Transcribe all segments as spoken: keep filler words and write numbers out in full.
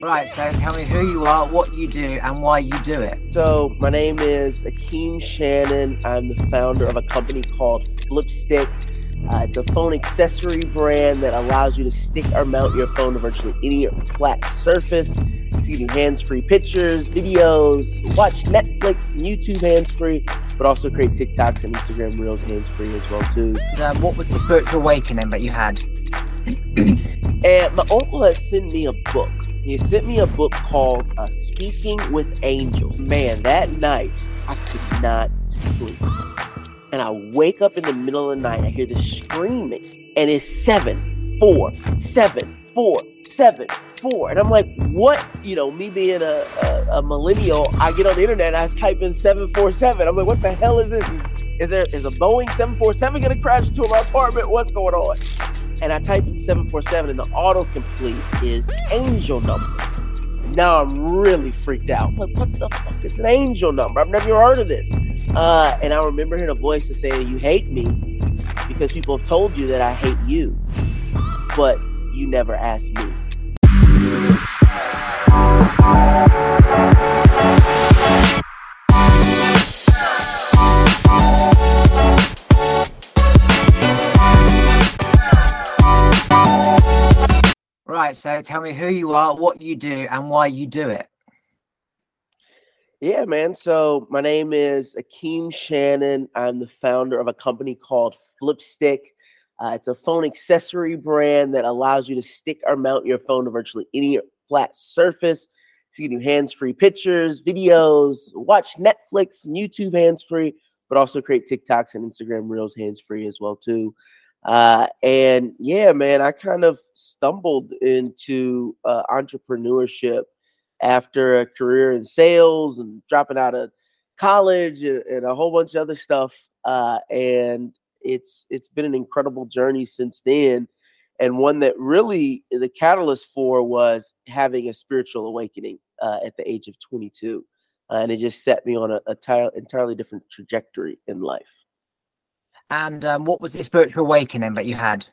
Right, so tell me who you are, what you do, and why you do it. So my name is Akeem Shannon. I'm the founder of a company called Flipstick. Uh, it's a phone accessory brand that allows you to stick or mount your phone to virtually any flat surface. So you can do hands-free pictures, videos, watch Netflix and YouTube hands-free, but also create TikToks and Instagram Reels hands-free as well too. Um, what was the spiritual awakening that you had? And my uncle has sent me a book. He sent me a book called uh, Speaking with Angels. Man, that night, I could not sleep. And I wake up in the middle of the night, I hear this screaming, and it's seven, four, seven, four, seven, four. And I'm like, what? You know, me being a, a, a millennial, I get on the internet, I type in seven four seven. I'm like, what the hell is this? Is there is a Boeing seven four seven going to crash into my apartment? What's going on? And I type in seven four seven, and the autocomplete is angel number. Now I'm really freaked out. I'm like, what the fuck is an angel number? I've never heard of this. Uh, and I remember hearing a voice that saying, you hate me because people have told you that I hate you, but you never asked me. Right, so tell me who you are, what you do, and why you do it. Yeah, man. So my name is Akeem Shannon. I'm the founder of a company called Flipstick. Uh, it's a phone accessory brand that allows you to stick or mount your phone to virtually any flat surface. So you can do hands-free pictures, videos, watch Netflix and YouTube hands-free, but also create TikToks and Instagram Reels hands-free as well too. Uh, and yeah, man, I kind of stumbled into uh, entrepreneurship after a career in sales and dropping out of college and, and a whole bunch of other stuff. Uh, and it's it's been an incredible journey since then, and one that really the catalyst for was having a spiritual awakening uh, at the age of twenty-two, uh, and it just set me on a, a ty- entirely different trajectory in life. And um, what was the spiritual awakening that you had?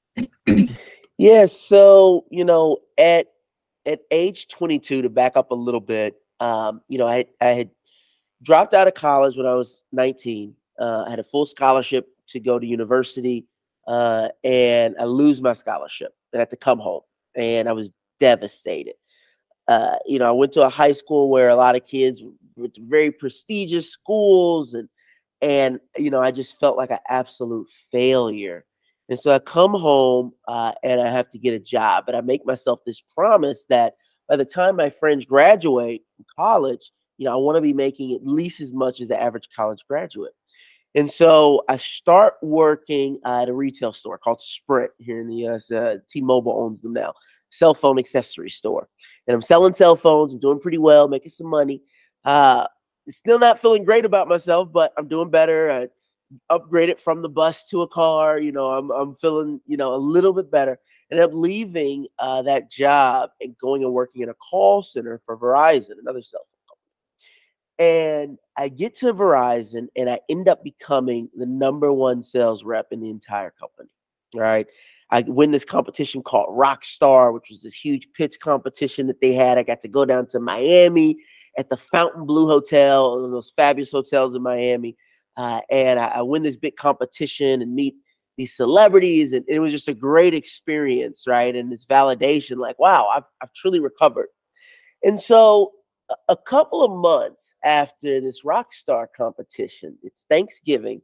Yeah, so you know, at at age twenty-two, to back up a little bit, um, you know, I I had dropped out of college when I was nineteen. Uh, I had a full scholarship to go to university, uh, and I lose my scholarship. And I had to come home, and I was devastated. Uh, you know, I went to a high school where a lot of kids went to very prestigious schools, and and you know, I just felt like an absolute failure. And so I come home uh, and I have to get a job, but I make myself this promise that by the time my friends graduate from college, you know, I want to be making at least as much as the average college graduate. And so I start working uh, at a retail store called Sprint here in the U S. Uh, T-Mobile owns them now, cell phone accessory store. And I'm selling cell phones. I'm doing pretty well, making some money. Uh, still not feeling great about myself, but I'm doing better. I upgraded from the bus to a car. You know, I'm I'm feeling, you know, a little bit better. And I'm leaving uh, that job and going and working in a call center for Verizon, another cell phone. And I get to Verizon and I end up becoming the number one sales rep in the entire company. All right. I win this competition called Rockstar, which was this huge pitch competition that they had. I got to go down to Miami at the Fountain Blue Hotel, one of those fabulous hotels in Miami. Uh, and I, I win this big competition and meet these celebrities. And it was just a great experience, right? And this validation, like, wow, I've, I've truly recovered. And so a couple of months after this Rockstar competition, it's Thanksgiving,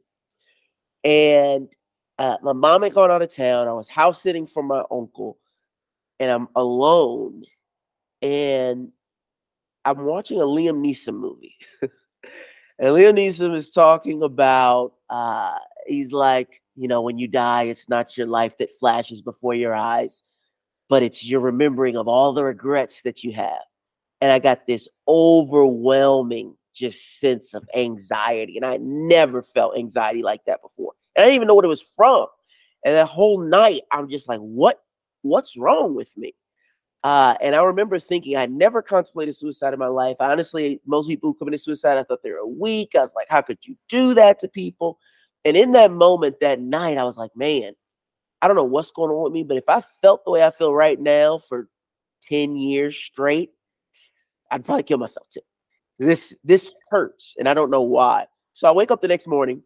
and uh, my mom had gone out of town. I was house sitting for my uncle, and I'm alone, and I'm watching a Liam Neeson movie. And Liam Neeson is talking about, uh, he's like, you know, when you die, it's not your life that flashes before your eyes, but it's your remembering of all the regrets that you have. And I got this overwhelming just sense of anxiety. And I never felt anxiety like that before. And I didn't even know what it was from. And that whole night, I'm just like, what, what's wrong with me? Uh, and I remember thinking I never contemplated suicide in my life. Honestly, most people who committed suicide, I thought they were weak. I was like, how could you do that to people? And in that moment, that night, I was like, man, I don't know what's going on with me, but if I felt the way I feel right now for ten years straight, I'd probably kill myself too. This this hurts, and I don't know why. So I wake up the next morning,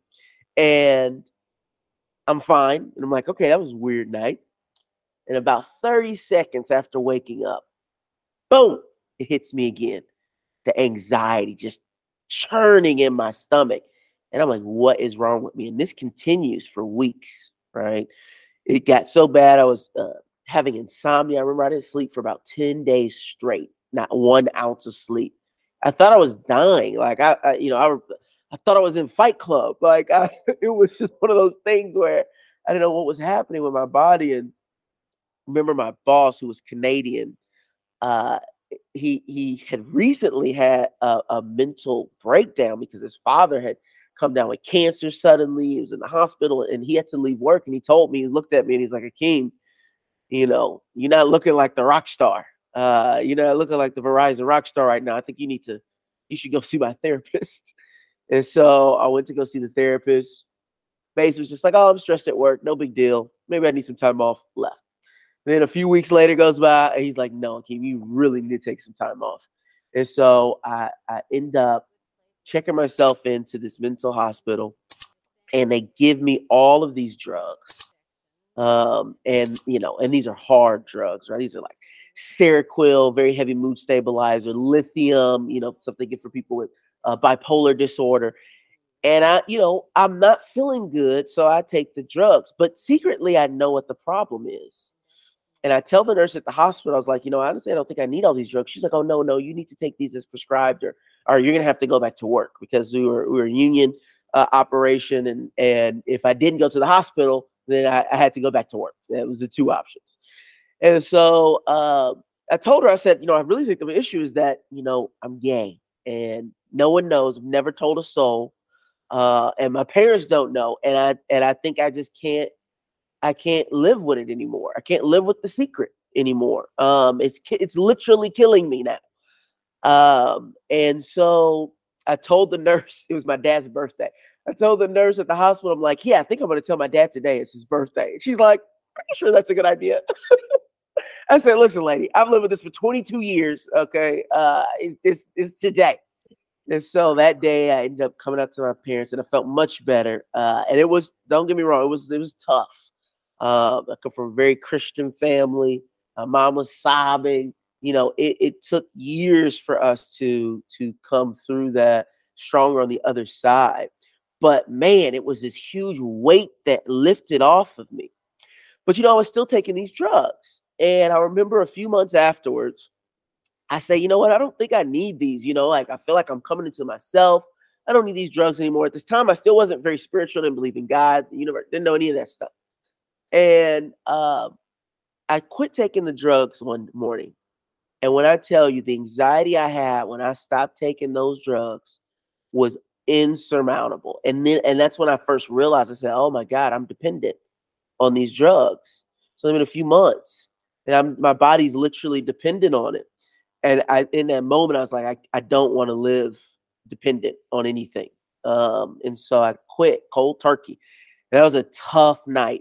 and I'm fine. And I'm like, okay, that was a weird night. And about thirty seconds after waking up, boom, it hits me again. The anxiety just churning in my stomach. And I'm like, what is wrong with me? And this continues for weeks, right? It got so bad, I was uh, having insomnia. I remember I didn't sleep for about ten days straight, not one ounce of sleep. I thought I was dying. Like, I, I you know, I, I thought I was in Fight Club. Like, I, it was just one of those things where I didn't know what was happening with my body. And remember my boss, who was Canadian, uh, he he had recently had a, a mental breakdown because his father had come down with cancer suddenly. He was in the hospital and he had to leave work. And he told me, he looked at me and he's like, Akeem, you know, you're not looking like the rock star. Uh, you're not looking like the Verizon rock star right now. I think you need to, you should go see my therapist. And so I went to go see the therapist. Base was just like, oh, I'm stressed at work. No big deal. Maybe I need some time off. Left. And then a few weeks later goes by and he's like, no, Akeem, you really need to take some time off. And so I, I end up checking myself into this mental hospital, and they give me all of these drugs. Um, and, you know, and these are hard drugs, right? These are like Seroquel, very heavy mood stabilizer, lithium, you know, something good for people with uh, bipolar disorder. And I, you know, I'm not feeling good, so I take the drugs. But secretly, I know what the problem is. And I tell the nurse at the hospital, I was like, you know, honestly, I don't think I need all these drugs. She's like, oh, no, no, you need to take these as prescribed, or, or you're going to have to go back to work, because we were, we were a union uh, operation. And, and if I didn't go to the hospital, then I, I had to go back to work. That was the two options. And so uh, I told her, I said, you know, I really think the issue is that, you know, I'm gay and no one knows. I've never told a soul. Uh, and my parents don't know. And I, and I think I just can't, I can't live with it anymore. I can't live with the secret anymore. Um, it's, it's literally killing me now. Um, and so I told the nurse, it was my dad's birthday. I told the nurse at the hospital, I'm like, yeah, I think I'm going to tell my dad today it's his birthday. And she's like, are you sure that's a good idea? I said, listen, lady, I've lived with this for twenty-two years. Okay. Uh, it's, it's, it's today. And so that day I ended up coming out to my parents and I felt much better. Uh, and it was, don't get me wrong, it was, it was tough. Um, I come from a very Christian family. My mom was sobbing. You know, it, it took years for us to to come through that stronger on the other side. But man, it was this huge weight that lifted off of me. But, you know, I was still taking these drugs. And I remember a few months afterwards, I say, you know what? I don't think I need these. You know, like I feel like I'm coming into myself. I don't need these drugs anymore. At this time, I still wasn't very spiritual, didn't believe in God, the universe, didn't know any of that stuff. And uh, I quit taking the drugs one morning. And when I tell you the anxiety I had when I stopped taking those drugs was insurmountable. And then, and that's when I first realized, I said, oh my God, I'm dependent on these drugs. So in a few months, and I'm, my body's literally dependent on it. And I, in that moment, I was like, I, I don't want to live dependent on anything. Um, and so I quit cold turkey. And that was a tough night.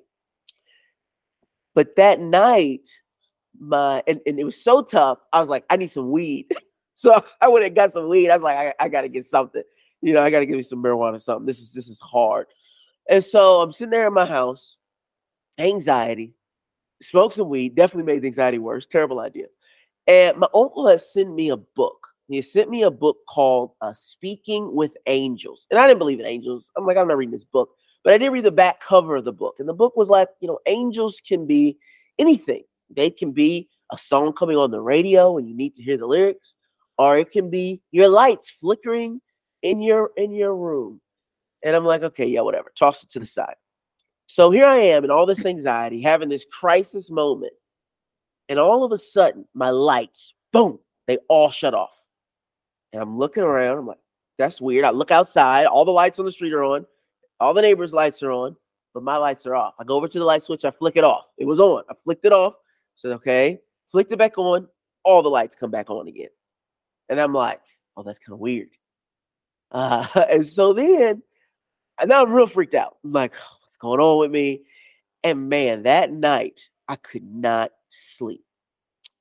But that night, my and, and it was so tough, I was like, I need some weed. So I went and got some weed. I was like, I, I got to get something. You know, I got to give me some marijuana or something. This is this is hard. And so I'm sitting there in my house, anxiety, smoke some weed, definitely made the anxiety worse. Terrible idea. And my uncle has sent me a book. He sent me a book called uh, Speaking with Angels. And I didn't believe in angels. I'm like, I'm not reading this book. But I did read the back cover of the book. And the book was like, you know, angels can be anything. They can be a song coming on the radio and you need to hear the lyrics. Or it can be your lights flickering in your in your room. And I'm like, okay, yeah, whatever. Toss it to the side. So here I am in all this anxiety, having this crisis moment. And all of a sudden, my lights, boom, they all shut off. And I'm looking around. I'm like, that's weird. I look outside. All the lights on the street are on. All the neighbors' lights are on, but my lights are off. I go over to the light switch. I flick it off. It was on. I flicked it off. Said, okay. Flicked it back on. All the lights come back on again. And I'm like, oh, that's kind of weird. Uh, and so then, and now I'm real freaked out. I'm like, oh, what's going on with me? And man, that night, I could not sleep.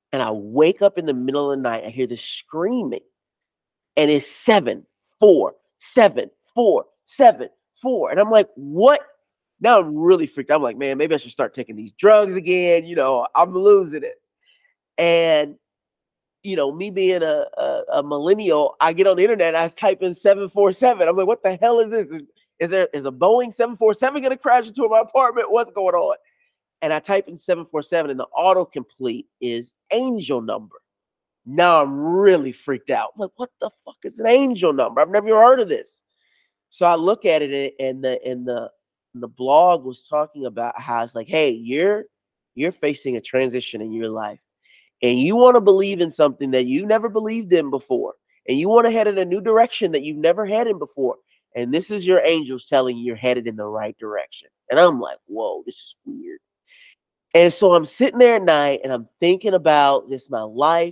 And I wake up in the middle of the night. I hear this screaming. And it's seven, four, seven, four, seven, four. And I'm like, what? Now I'm really freaked out. I'm like, man, maybe I should start taking these drugs again. You know, I'm losing it. And, you know, me being a, a, a millennial, I get on the internet, I type in seven four seven. I'm like, what the hell is this? Is, is there is a Boeing seven four seven going to crash into my apartment? What's going on? And I type in seven four seven, and the autocomplete is angel number. Now I'm really freaked out. I'm like, what the fuck is an angel number? I've never heard of this. So I look at it, and the and the and the blog was talking about how it's like, hey, you're you're facing a transition in your life, and you want to believe in something that you never believed in before, and you want to head in a new direction that you've never had in before. And this is your angels telling you you're headed in the right direction. And I'm like, whoa, this is weird. And so I'm sitting there at night, and I'm thinking about this, my life.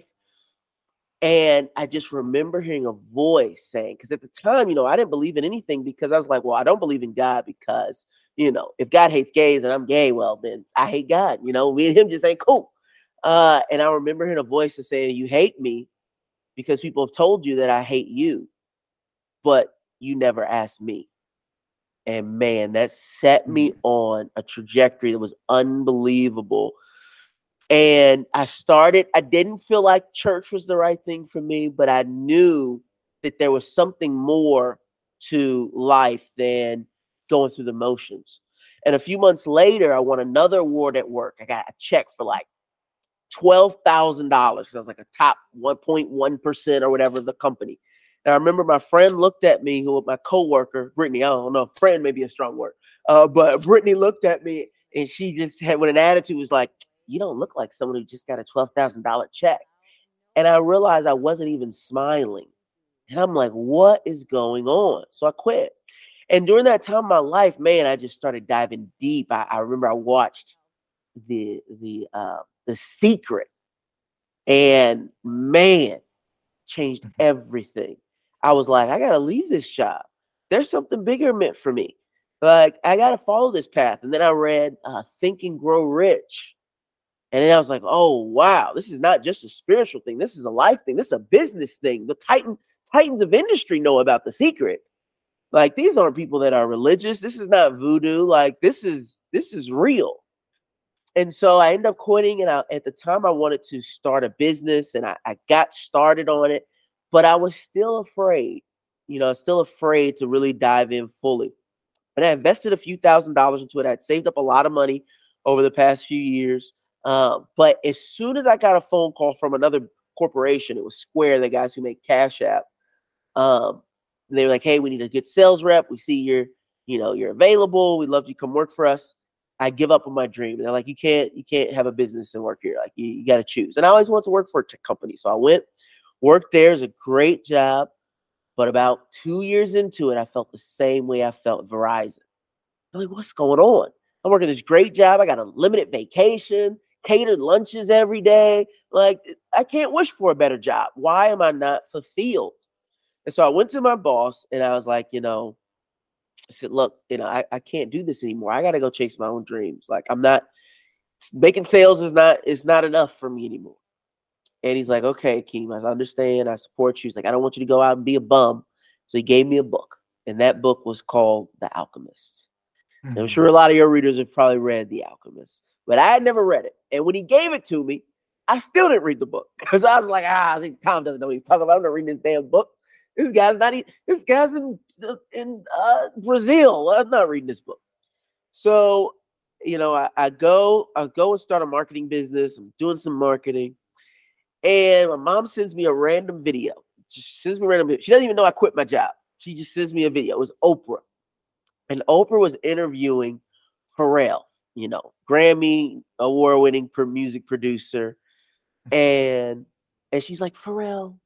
And I just remember hearing a voice saying, because at the time, you know, I didn't believe in anything, because I was like, well, I don't believe in God because, you know, if God hates gays and I'm gay, well, then I hate God. You know, me and him just ain't cool. Uh, and I remember hearing a voice saying, you hate me because people have told you that I hate you, but you never asked me. And man, that set me on a trajectory that was unbelievable. And I started, I didn't feel like church was the right thing for me, but I knew that there was something more to life than going through the motions. And a few months later, I won another award at work. I got a check for like twelve thousand dollars. I was like a top one point one percent or whatever of the company. And I remember my friend looked at me, who was my coworker, Brittany. I don't know, friend may be a strong word. Uh, but Brittany looked at me, and she just had, with an attitude, was like, you don't look like someone who just got a twelve thousand dollars check. And I realized I wasn't even smiling. And I'm like, what is going on? So I quit. And during that time of my life, man, I just started diving deep. I, I remember I watched the the uh, the Secret, and man, changed everything. I was like, I gotta leave this job. There's something bigger meant for me. Like, I gotta follow this path. And then I read uh, Think and Grow Rich. And then I was like, oh, wow, this is not just a spiritual thing. This is a life thing. This is a business thing. The titan, titans of industry know about The Secret. Like, these aren't people that are religious. This is not voodoo. Like, this is this is real. And so I ended up quitting. And I, at the time, I wanted to start a business. And I, I got started on it. But I was still afraid. You know, still afraid to really dive in fully. But I invested a few thousand dollars into it. I had saved up a lot of money over the past few years. Um, but as soon as I got a phone call from another corporation, it was Square, the guys who make Cash App. Um, they were like, hey, we need a good sales rep. We see you're, you know, you're available. We'd love you to come work for us. I give up on my dream. And they're like, you can't, you can't have a business and work here. Like, you, you got to choose. And I always wanted to work for a tech company. So I went, worked there. It was a great job. But about two years into it, I felt the same way I felt at Verizon. I'm like, what's going on? I'm working this great job. I got a limited vacation, catered lunches every day. Like, I can't wish for a better job. Why am I not fulfilled? And so I went to my boss, and I was like, you know, I said, look, you know, I, I can't do this anymore. I got to go chase my own dreams. Like, I'm not, making sales is not, is not enough for me anymore. And he's like, okay, Keem, I understand. I support you. He's like, I don't want you to go out and be a bum. So he gave me a book. And that book was called The Alchemist. Mm-hmm. And I'm sure a lot of your readers have probably read The Alchemist, but I had never read it. And when he gave it to me, I still didn't read the book, because I was like, ah, I think Tom doesn't know what he's talking about. I'm not reading this damn book. This guy's not even, this guy's in, in uh, Brazil. I'm not reading this book. So, you know, I, I go, I go and start a marketing business. I'm doing some marketing. And my mom sends me a random video. She sends me a random video. She doesn't even know I quit my job. She just sends me a video. It was Oprah. And Oprah was interviewing Pharrell, you know, Grammy award-winning per music producer. And and she's like, Pharrell,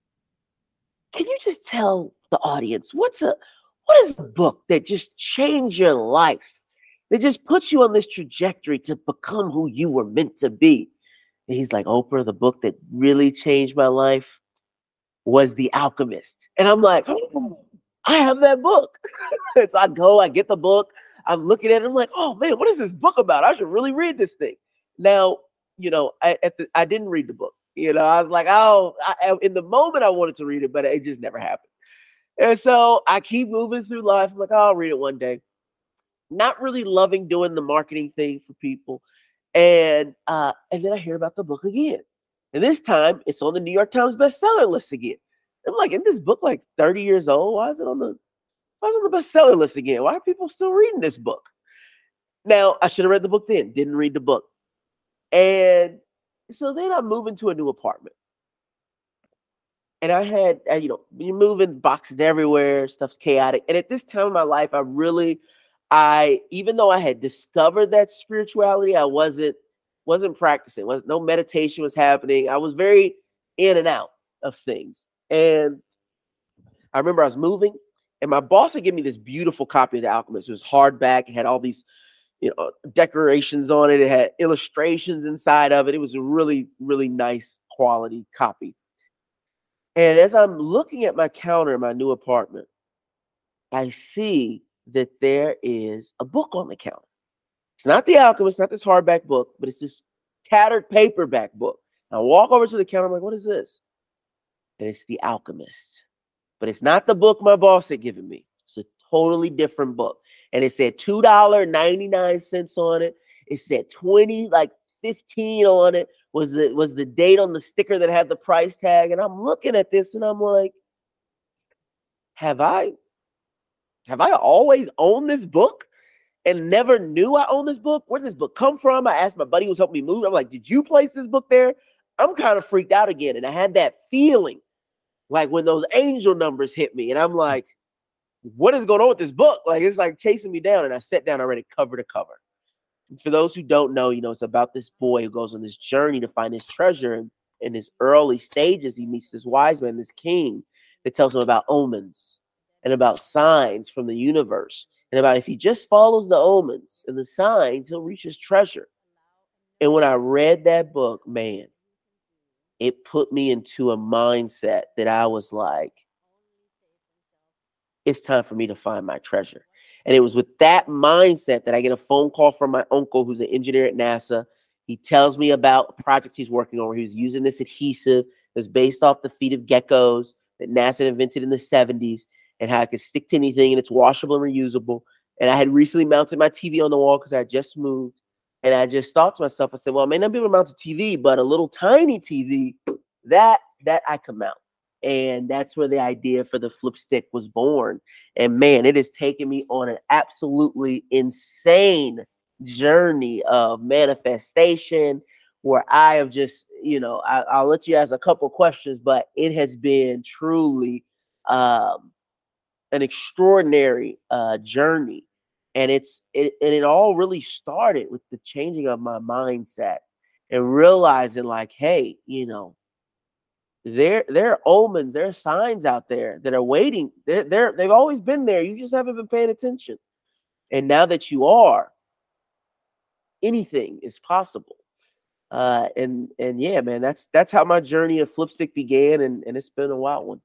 can you just tell the audience what's a what is a book that just changed your life? That just puts you on this trajectory to become who you were meant to be. And he's like, Oprah, the book that really changed my life was The Alchemist. And I'm like, oh, I have that book. So I go, I get the book. I'm looking at it. I'm like, oh, man, what is this book about? I should really read this thing. Now, you know, I at the, I didn't read the book. You know, I was like, oh, I, in the moment I wanted to read it, but it just never happened. And so I keep moving through life. I'm like, oh, I'll read it one day. Not really loving doing the marketing thing for people. And uh, and then I hear about the book again. And this time it's on the New York Times bestseller list again. I'm like, isn't this book like thirty years old? Why is it on the why is it on the bestseller list again? Why are people still reading this book? Now, I should have read the book then, didn't read the book. And so then I move into a new apartment. And I had, uh, you know, you're moving boxes everywhere, stuff's chaotic. And at this time in my life, I really, I, even though I had discovered that spirituality, I wasn't, wasn't practicing. Was no meditation was happening. I was very in and out of things. And I remember I was moving, and my boss had given me this beautiful copy of The Alchemist. It was hardback. It had all these, you know, decorations on it. It had illustrations inside of it. It was a really, really nice quality copy. And as I'm looking at my counter in my new apartment, I see that there is a book on the counter. It's not The Alchemist, not this hardback book, but it's this tattered paperback book. I walk over to the counter. I'm like, what is this? And it's The Alchemist. But it's not the book my boss had given me. It's a totally different book. And it said two dollars and ninety-nine cents on it. It said twenty, like fifteen on it. Was the was the date on the sticker that had the price tag. And I'm looking at this and I'm like, have I have I always owned this book and never knew I owned this book? Where did this book come from? I asked my buddy who was helping me move. I'm like, did you place this book there? I'm kind of freaked out again. And I had that feeling like when those angel numbers hit me. And I'm like, what is going on with this book? Like, it's like chasing me down. And I sat down, I read it cover to cover. For those who don't know, you know, it's about this boy who goes on this journey to find his treasure. And in his early stages, he meets this wise man, this king, that tells him about omens and about signs from the universe. And about if he just follows the omens and the signs, he'll reach his treasure. And when I read that book, man, it put me into a mindset that I was like, it's time for me to find my treasure. And it was with that mindset that I get a phone call from my uncle, who's an engineer at NASA. He tells me about a project he's working on where he was using this adhesive that's based off the feet of geckos that NASA invented in the seventies, and how it could stick to anything, and it's washable and reusable. And I had recently mounted my T V on the wall because I had just moved. And I just thought to myself, I said, well, I may not be able to mount a T V, but a little tiny T V, that, that I can mount. And that's where the idea for the flip stick was born. And man, it has taken me on an absolutely insane journey of manifestation where I have just, you know, I, I'll let you ask a couple questions, but it has been truly um, an extraordinary uh, journey. And it's it, and it all really started with the changing of my mindset and realizing like, hey, you know, There, there are omens, there are signs out there that are waiting. They're, they're, they've always been there. You just haven't been paying attention. And now that you are, anything is possible. Uh, and and yeah, man, that's that's how my journey of Flipstick began, and, and it's been a wild one.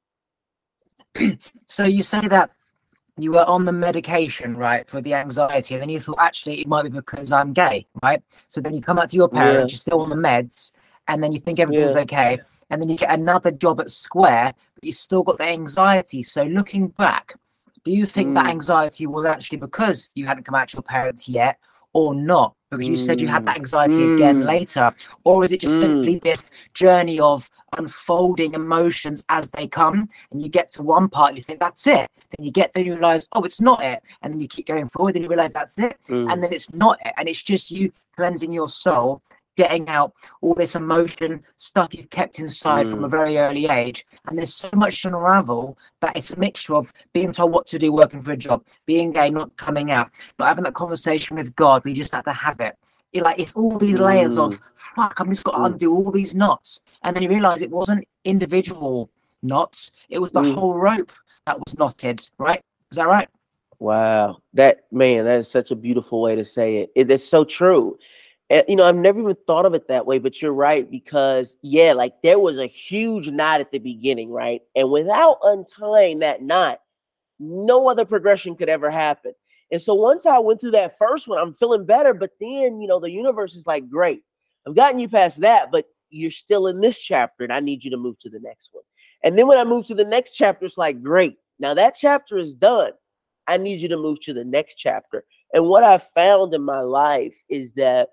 So you say that you were on the medication, right, for the anxiety, and then you thought, actually, it might be because I'm gay, right? So then you come out to your parents, yeah. You're still on the meds, and then you think everything's yeah. okay. And then you get another job at Square, but you still got the anxiety. So looking back, do you think mm. that anxiety was actually because you hadn't come out to your parents yet, or not? Because you mm. said you had that anxiety mm. again later. Or is it just mm. simply this journey of unfolding emotions as they come, and you get to one part and you think that's it. Then you get there and you realize, oh, it's not it. And then you keep going forward and you realize that's it. Mm. And then it's not it. And it's just you cleansing your soul, getting out all this emotion, stuff you've kept inside mm. from a very early age. And there's so much to unravel that it's a mixture of being told what to do, working for a job, being gay, not coming out, not having that conversation with God. We just have to have it. It like it's all these layers mm. of, fuck, I've just got to mm. undo all these knots. And then you realize it wasn't individual knots. It was the mm. whole rope that was knotted, right? Is that right? Wow. That, man, that is such a beautiful way to say it. It is so true. You know, I've never even thought of it that way, but you're right, because, yeah, like there was a huge knot at the beginning, right? And without untying that knot, no other progression could ever happen. And so once I went through that first one, I'm feeling better. But then, you know, the universe is like, great, I've gotten you past that, but you're still in this chapter and I need you to move to the next one. And then when I move to the next chapter, it's like, great, now that chapter is done. I need you to move to the next chapter. And what I found in my life is that,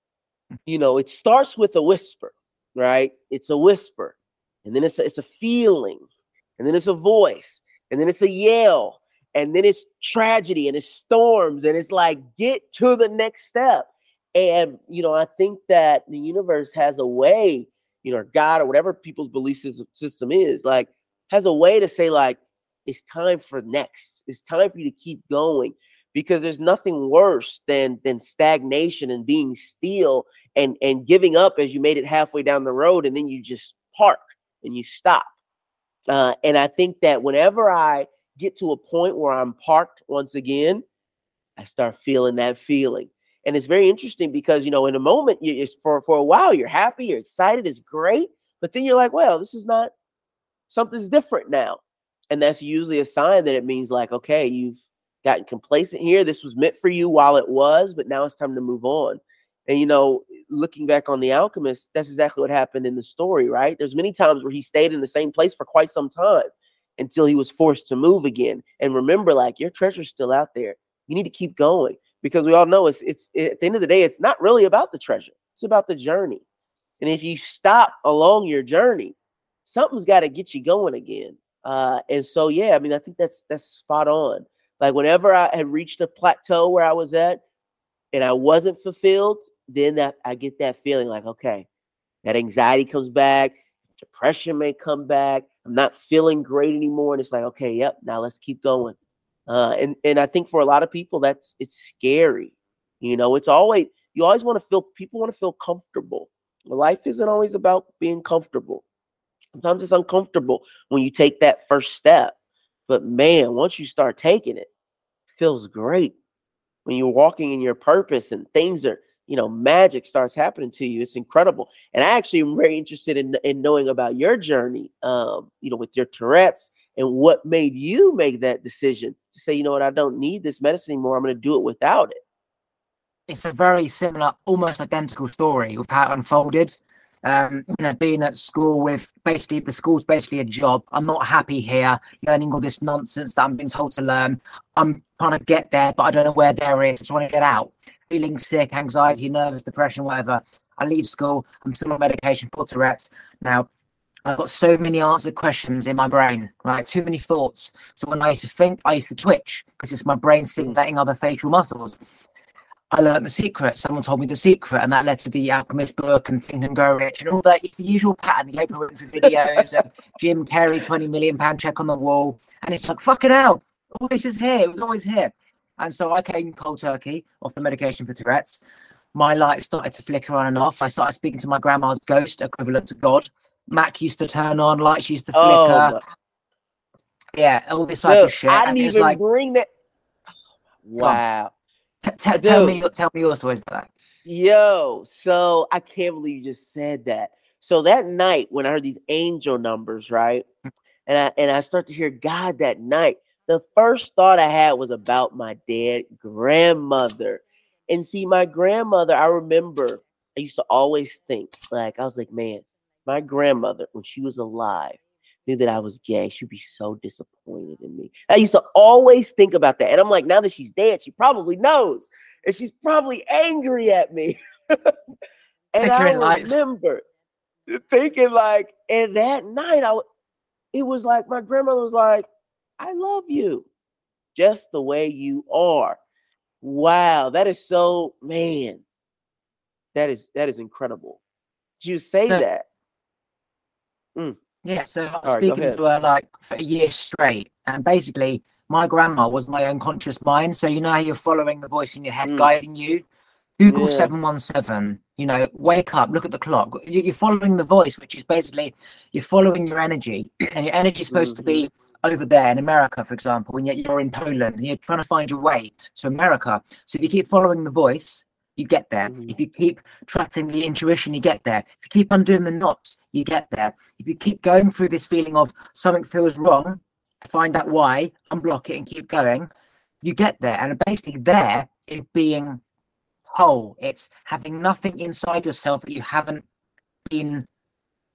you know, it starts with a whisper, right? It's a whisper. And then it's a, it's a feeling. And then it's a voice. And then it's a yell. And then it's tragedy and it's storms. And it's like, get to the next step. And, you know, I think that the universe has a way, you know, or God or whatever people's belief system is, like, has a way to say, like, it's time for next. It's time for you to keep going, because there's nothing worse than than stagnation and being still and, and giving up as you made it halfway down the road, and then you just park and you stop. Uh, and I think that whenever I get to a point where I'm parked once again, I start feeling that feeling. And it's very interesting because, you know, in a moment, you, it's for, for a while, you're happy, you're excited, it's great. But then you're like, well, this is not, something's different now. And that's usually a sign that it means like, okay, you've gotten complacent here. This was meant for you while it was, but now it's time to move on. And, you know, looking back on The Alchemist, that's exactly what happened in the story, right? There's many times where he stayed in the same place for quite some time until he was forced to move again. And remember, like, your treasure's still out there. You need to keep going. Because we all know it's it's it, at the end of the day, it's not really about the treasure. It's about the journey. And if you stop along your journey, something's got to get you going again. Uh, and so, yeah, I mean, I think that's that's spot on. Like, whenever I had reached a plateau where I was at and I wasn't fulfilled, then that I get that feeling like, okay, that anxiety comes back, depression may come back. I'm not feeling great anymore. And it's like, okay, yep, now let's keep going. Uh, and, and I think for a lot of people, that's, it's scary. You know, it's always, you always want to feel, people want to feel comfortable. Life isn't always about being comfortable. Sometimes it's uncomfortable when you take that first step. But man, once you start taking it, it feels great. When you're walking in your purpose and things are, you know, magic starts happening to you. It's incredible. And I actually am very interested in, in knowing about your journey, um, you know, with your Tourette's. And what made you make that decision to say, you know what, I don't need this medicine anymore. I'm going to do it without it. It's a very similar, almost identical story with how it unfolded. Um, you know, being at school with basically the school's basically a job. I'm not happy here, learning all this nonsense that I'm being told to learn. I'm trying to get there, but I don't know where there is. I just want to get out. Feeling sick, anxiety, nervous, depression, whatever. I leave school. I'm still on medication for Tourette's. Now, I've got so many answered questions in my brain, right? Too many thoughts. So when I used to think, I used to twitch because it's my brain stimulating other facial muscles. I learned the secret. Someone told me the secret, and that led to the Alchemist book and Think and Grow Rich and all that. It's the usual pattern. The Oprah Winfrey videos, and Jim Carrey, twenty million pound check on the wall. And it's like, fucking hell, all this is here. It was always here. And so I came cold turkey off the medication for Tourette's. My light started to flicker on and off. I started speaking to my grandma's ghost, equivalent to God. Mac used to turn on, lights used to flicker. Oh, yeah, all this type Dude, of shit. I didn't even like, bring that. Wow. T- t- tell me, tell me your stories about that. Yo, so I can't believe you just said that. So that night when I heard these angel numbers, right, and I and I start to hear God that night, the first thought I had was about my dead grandmother. And see, my grandmother, I remember I used to always think, like, I was like, man, my grandmother, when she was alive, knew that I was gay. She'd be so disappointed in me. I used to always think about that. And I'm like, now that she's dead, she probably knows. And she's probably angry at me. And I remember thinking like, and that night, I, it was like, my grandmother was like, I love you just the way you are. Wow. That is so, man, that is, that is incredible. Did you say so, that? Mm. Yeah, so I was All speaking right, to her like for a year straight, and basically my grandma was my own conscious mind. So you know how you're following the voice in your head mm. guiding you? Google yeah. seven one seven, you know, wake up, look at the clock. You're following the voice, which is basically you're following your energy, and your energy is supposed mm-hmm. to be over there in America, for example, and yet you're in Poland and you're trying to find your way to America. So if you keep following the voice, you get there. Mm-hmm. If you keep trusting the intuition, you get there. If you keep undoing the knots, you get there. If you keep going through this feeling of something feels wrong, find out why, unblock it and keep going, you get there. And basically there is being whole. It's having nothing inside yourself that you haven't been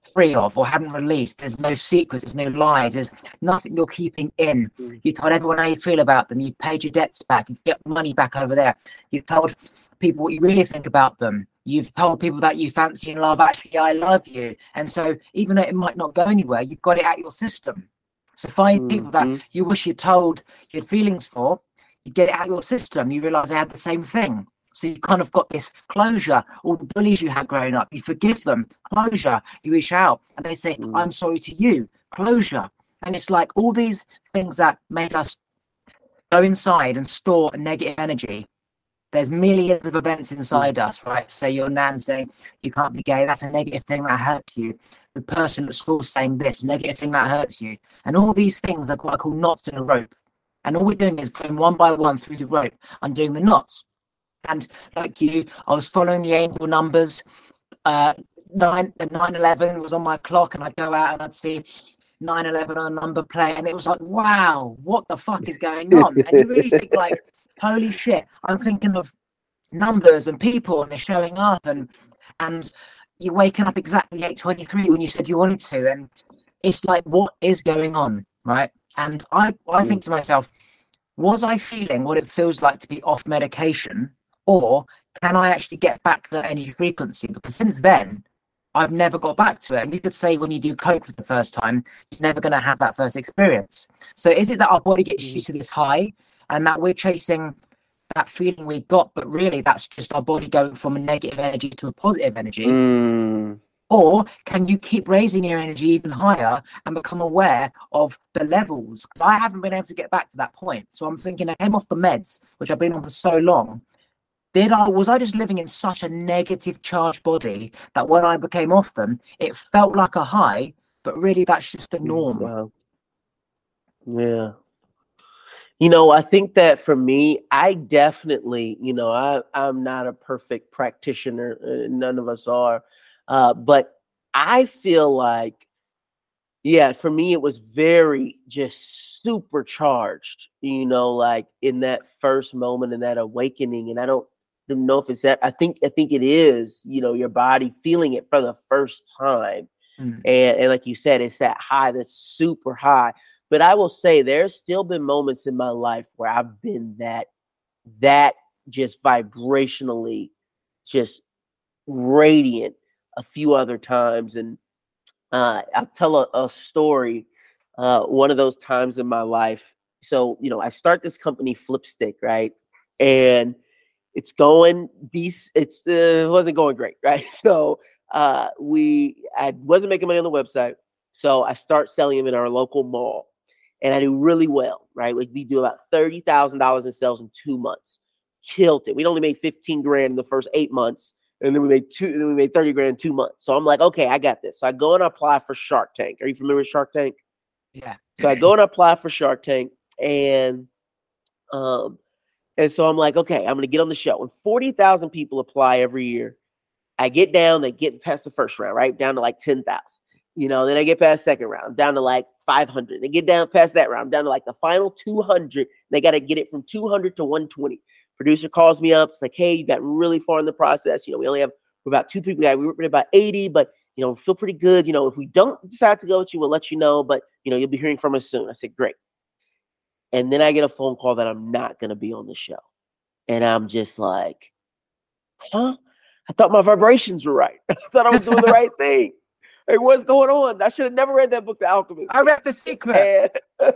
free of or haven't released. There's no secrets, there's no lies, there's nothing you're keeping in. You told everyone how you feel about them, you paid your debts back, you've got money back over there, you've told people what you really think about them, you've told people that you fancy and love, actually I love you. And so even though it might not go anywhere, you've got it out your system. So find mm-hmm. people that you wish you told your feelings for, you get it out of your system, you realize they had the same thing. So you kind of got this closure. All the bullies you had growing up, you forgive them, closure. You reach out and they say, mm. I'm sorry to you, closure. And it's like all these things that made us go inside and store negative energy. There's millions of events inside mm. us, right? Say your nan saying you can't be gay, that's a negative thing that hurt you. The person at school saying this, negative thing that hurts you. And all these things are what I call knots in a rope. And all we're doing is going one by one through the rope, undoing the knots. And like you, I was following the angel numbers. Uh, nine nine eleven was on my clock, and I'd go out and I'd see nine eleven on a number plate, and it was like, wow, what the fuck is going on? And you really think like, holy shit, I'm thinking of numbers and people, and they're showing up, and and you're waking up exactly eight twenty-three when you said you wanted to, and it's like, what is going on, right? And I, I think to myself, was I feeling what it feels like to be off medication, or can I actually get back to that energy frequency? Because since then, I've never got back to it. And you could say when you do coke for the first time, you're never going to have that first experience. So is it that our body gets used to this high and that we're chasing that feeling we got, but really that's just our body going from a negative energy to a positive energy? Mm. Or can you keep raising your energy even higher and become aware of the levels? Because I haven't been able to get back to that point. So I'm thinking I came off the meds, which I've been on for so long. Did I, was I just living in such a negative charged body that when I became off them, it felt like a high, but really that's just the norm? Wow. Yeah. You know, I think that for me, I definitely, you know, I, I'm not a perfect practitioner. Uh, none of us are. Uh, but I feel like, yeah, for me, it was very just supercharged, you know, like in that first moment and that awakening. And I don't, don't know if it's that. I think I think it is, you know, your body feeling it for the first time. Mm. And, and like you said, it's that high that's super high. But I will say there's still been moments in my life where I've been that, that just vibrationally just radiant a few other times. And uh, I'll tell a, a story. Uh, one of those times in my life. So, you know, I start this company Flipstick, right? And it's going, it's, uh, it wasn't going great, right? So uh, we, I wasn't making money on the website. So I start selling them in our local mall. And I do really well, right? Like we do about thirty thousand dollars in sales in two months. Killed it. We'd only made fifteen grand in the first eight months. And then we made two, then we made thirty grand in two months. So I'm like, okay, I got this. So I go and apply for Shark Tank. Are you familiar with Shark Tank? Yeah. So I go and apply for Shark Tank, and um, and so I'm like, okay, I'm gonna get on the show. When forty thousand people apply every year, I get down, they get past the first round, right? Down to like ten thousand. You know, then I get past second round, down to like five hundred. They get down past that round, down to like the final two hundred. They got to get it from two hundred to one twenty. Producer calls me up. It's like, hey, you got really far in the process. You know, we only have about two people. We were about eighty, but, you know, we feel pretty good. You know, if we don't decide to go with you, we'll let you know. But, you know, you'll be hearing from us soon. I said, great. And then I get a phone call that I'm not going to be on the show. And I'm just like, huh? I thought my vibrations were right. I thought I was doing the right thing. Hey, what's going on? I should have never read that book, The Alchemist. I read The Secret. And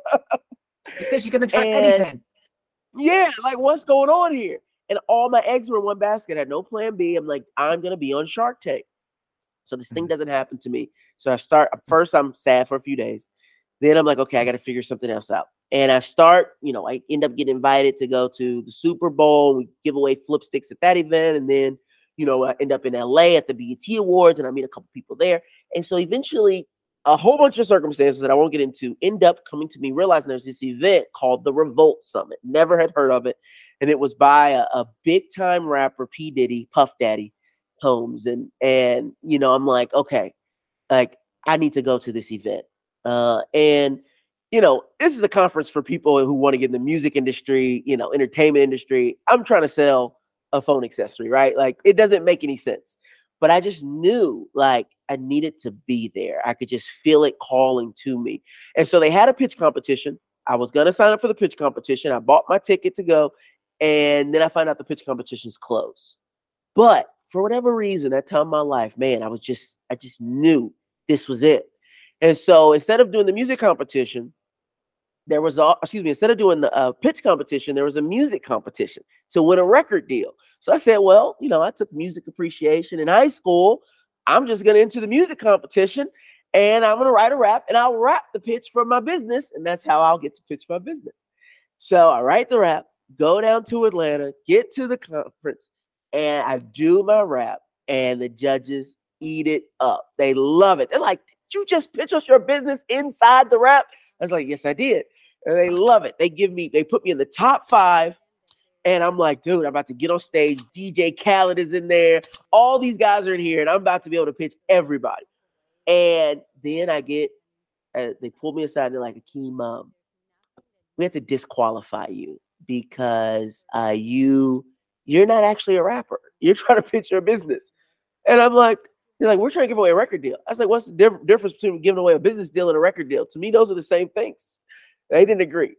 you said you're going to try anything. Yeah, like what's going on here? And all my eggs were in one basket. I had no plan B. I'm like, I'm going to be on Shark Tank. So this thing doesn't happen to me. So I start, first I'm sad for a few days. Then I'm like, okay, I got to figure something else out. And I start, you know, I end up getting invited to go to the Super Bowl. We give away Flipsticks at that event. And then, you know, I end up in L A at the B E T Awards, and I meet a couple people there. And so eventually a whole bunch of circumstances that I won't get into end up coming to me, realizing there's this event called the Revolt Summit. Never had heard of it. And it was by a, a big time rapper, P. Diddy, Puff Daddy Combs. And, and, you know, I'm like, okay, like I need to go to this event. Uh, and, you know, this is a conference for people who want to get in the music industry, you know, entertainment industry. I'm trying to sell a phone accessory, right? Like it doesn't make any sense. but I just knew like I needed to be there. I could just feel it calling to me. And so they had a pitch competition. I was going to sign up for the pitch competition. I bought my ticket to go. And then I find out the pitch competition's closed. But for whatever reason, that time in my life, man, I was just, I just knew this was it. And so instead of doing the music competition, there was, a, excuse me, instead of doing the uh, pitch competition, there was a music competition to win a record deal. So I said, well, you know, I took music appreciation in high school. I'm just going to enter the music competition and I'm going to write a rap and I'll rap the pitch for my business. And that's how I'll get to pitch my business. So I write the rap, go down to Atlanta, get to the conference, and I do my rap and the judges eat it up. They love it. They're like, did you just pitch us your business inside the rap? I was like, yes, I did. And they love it. They give me, they put me in the top five. And I'm like, dude, I'm about to get on stage. D J Khaled is in there. All these guys are in here. And I'm about to be able to pitch everybody. And then I get, uh, they pulled me aside and they're like, Akeem, um, we have to disqualify you because uh, you, you're not actually a rapper. You're trying to pitch your business. And I'm like, they're like, we're trying to give away a record deal. I was like, what's the diff- difference between giving away a business deal and a record deal? To me, those are the same things. They didn't agree.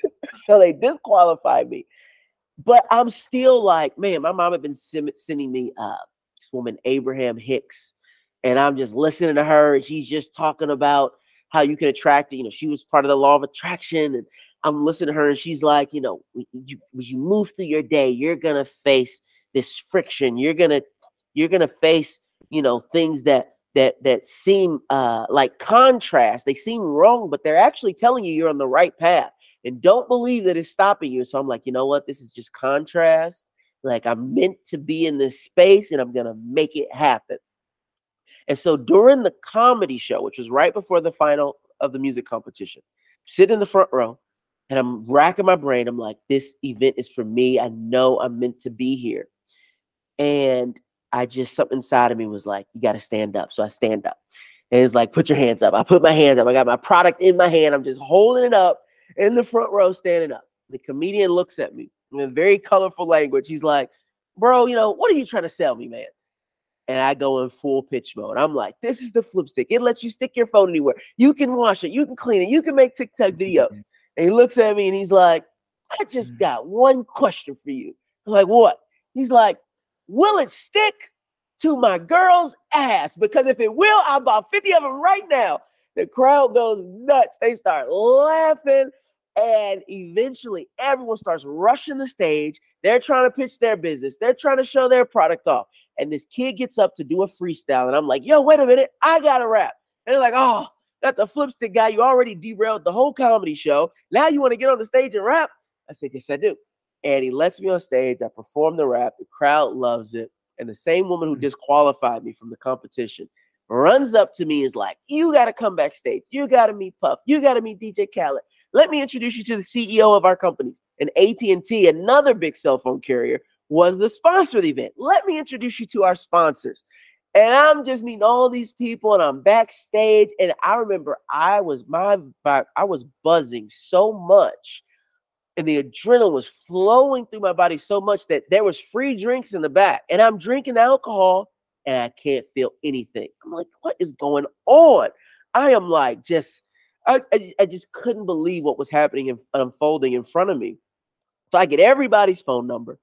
So they disqualified me. But I'm still like, man, my mom had been sending me uh, this woman, Abraham Hicks. And I'm just listening to her. And she's just talking about how you can attract, you know, she was part of the law of attraction. And I'm listening to her and she's like, you know, you, as you move through your day, you're going to face this friction. You're going to, you're going to face, you know, things that, that, that seem uh, like contrast. They seem wrong, but they're actually telling you you're on the right path. And don't believe that it's stopping you. So I'm like, you know what? This is just contrast. Like I'm meant to be in this space and I'm going to make it happen. And so during the comedy show, which was right before the final of the music competition, sitting in the front row and I'm racking my brain. I'm like, this event is for me. I know I'm meant to be here. And I just, something inside of me was like, you got to stand up. So I stand up and it's like, put your hands up. I put my hands up. I got my product in my hand. I'm just holding it up in the front row, standing up. The comedian looks at me in very colorful language. He's like, bro, you know, what are you trying to sell me, man? And I go in full pitch mode. I'm like, this is the flip stick. It lets you stick your phone anywhere. You can wash it. You can clean it. You can make TikTok videos. And he looks at me and he's like, I just got one question for you. I'm like, what? He's like, will it stick to my girl's ass? Because if it will, I'll buy fifty of them right now. The crowd goes nuts. They start laughing. And eventually everyone starts rushing the stage. They're trying to pitch their business. They're trying to show their product off. And this kid gets up to do a freestyle. And I'm like, yo, wait a minute. I got to rap. And they're like, oh, that's the flipstick guy. You already derailed the whole comedy show. Now you want to get on the stage and rap? I said, yes, I do. And he lets me on stage. I perform the rap. The crowd loves it. And the same woman who disqualified me from the competition runs up to me and is like, you got to come backstage. You got to meet Puff. You got to meet D J Khaled. Let me introduce you to the C E O of our companies. And A T and T, another big cell phone carrier, was the sponsor of the event. Let me introduce you to our sponsors. And I'm just meeting all these people and I'm backstage. And I remember I was my I was buzzing so much. And the adrenaline was flowing through my body so much that there was free drinks in the back. And I'm drinking alcohol and I can't feel anything. I'm like, what is going on? I am like just I, I, I just couldn't believe what was happening and unfolding in front of me. So I get everybody's phone number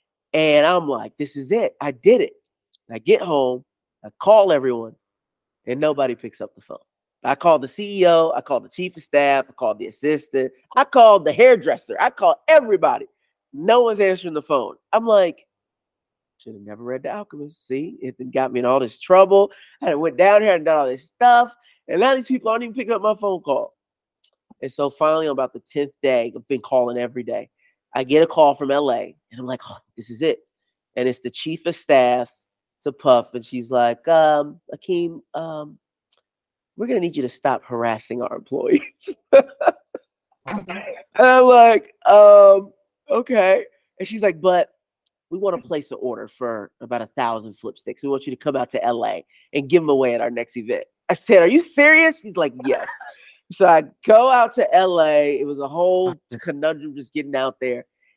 and I'm like, this is it. I did it. I get home, I call everyone and nobody picks up the phone. I called the C E O, I called the chief of staff, I called the assistant, I called the hairdresser, I called everybody. No one's answering the phone. I'm like, should have never read The Alchemist. See, it got me in all this trouble. I went down here and done all this stuff. And now these people aren't even picking up my phone call. And so finally, on about the tenth day, I've been calling every day. I get a call from L A, and I'm like, oh, this is it. And it's the chief of staff to Puff, and she's like, um, Akeem, um, we're going to need you to stop harassing our employees. And I'm like, um, okay. And she's like, but we want to place an order for about a thousand flip sticks. We want you to come out to L A and give them away at our next event. I said, are you serious? He's like, yes. So I go out to L A. It was a whole conundrum just getting out there.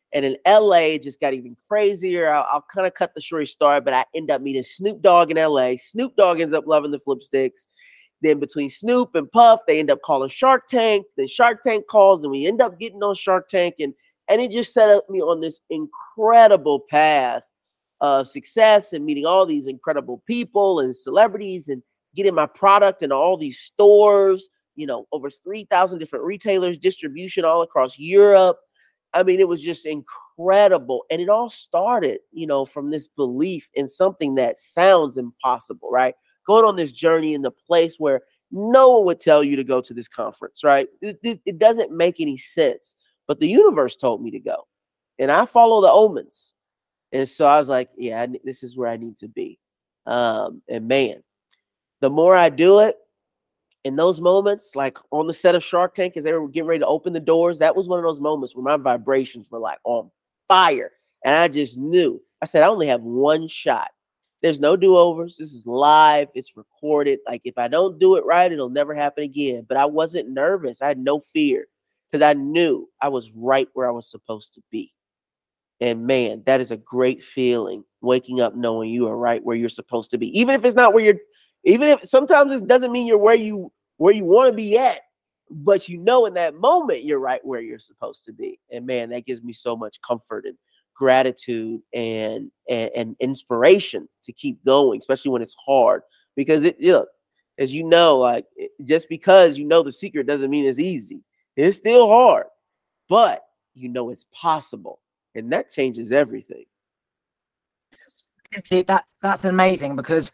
And in L A, it just got even crazier. I'll, I'll kind of cut the story short, but I end up meeting Snoop Dogg in L A. Snoop Dogg ends up loving the flip sticks. Then between Snoop and Puff, they end up calling Shark Tank. Then Shark Tank calls, and we end up getting on Shark Tank. And, and it just set up me on this incredible path of success and meeting all these incredible people and celebrities and getting my product in all these stores, you know, over three thousand different retailers, distribution all across Europe. I mean, it was just incredible. And it all started, you know, from this belief in something that sounds impossible, right? Going on this journey in the place where no one would tell you to go to this conference, right? It, it, it doesn't make any sense. But the universe told me to go. And I follow the omens. And so I was like, yeah, I, this is where I need to be. Um, and man, the more I do it, in those moments, like on the set of Shark Tank, as they were getting ready to open the doors, that was one of those moments where my vibrations were like on fire. And I just knew. I said, I only have one shot. There's no do-overs. This is live. It's recorded. Like, if I don't do it right, it'll never happen again. But I wasn't nervous. I had no fear because I knew I was right where I was supposed to be. And man, that is a great feeling, waking up knowing you are right where you're supposed to be. Even if it's not where you're, even if sometimes it doesn't mean you're where you where you want to be at, but you know in that moment you're right where you're supposed to be. And man, that gives me so much comfort and gratitude and and, and inspiration to keep going, especially when it's hard. Because it, you know, as you know, like just because you know the secret doesn't mean it's easy. It's still hard, but you know it's possible, and that changes everything. See, that that's amazing, because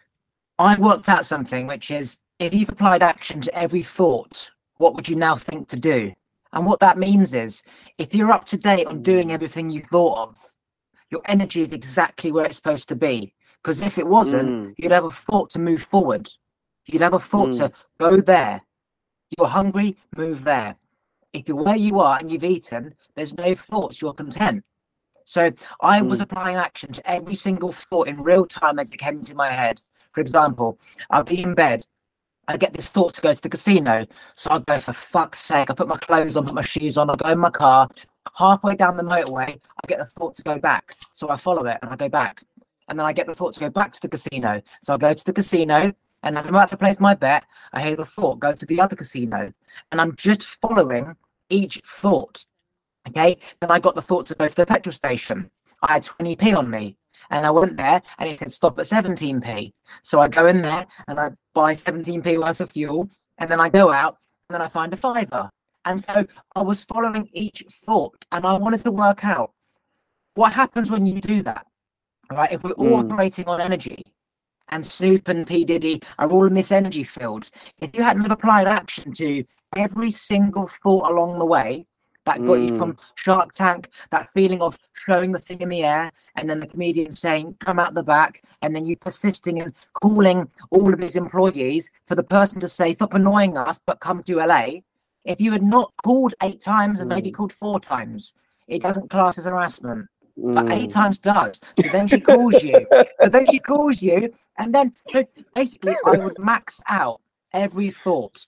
I worked out something, which is, if you've applied action to every thought, what would you now think to do? And what that means is, if you're up to date on doing everything you thought of, your energy is exactly where it's supposed to be. Because if it wasn't, mm. you'd have a thought to move forward. You'd have a thought mm. to go there. You're hungry, move there. If you're where you are and you've eaten, there's no thoughts, you're content. So I mm. was applying action to every single thought in real time as it came into my head. For example, I'll be in bed. I get this thought to go to the casino. So I'll go, for fuck's sake, I put my clothes on, put my shoes on, I'll go in my car. Halfway down the motorway, I get the thought to go back. So I follow it and I go back. And then I get the thought to go back to the casino. So I go to the casino, and as I'm about to place my bet, I hear the thought, go to the other casino. And I'm just following each thought. Okay? Then I got the thought to go to the petrol station. I had twenty p on me. And I went there, and it said stop at seventeen p. So I go in there, and I buy seventeen p worth of fuel. And then I go out, and then I find a fiver. And so I was following each thought, and I wanted to work out what happens when you do that. Right? If we're all mm. operating on energy, and Snoop and P. Diddy are all in this energy field, if you hadn't applied action to every single thought along the way that got mm. you from Shark Tank, that feeling of throwing the thing in the air, and then the comedian saying, come out the back, and then you persisting and calling all of his employees for the person to say, stop annoying us, but come to L A. If you had not called eight times and mm. maybe called four times, it doesn't class as harassment. But mm. eight times does. So then she calls you. So then she calls you. And then, so basically, I would max out every thought.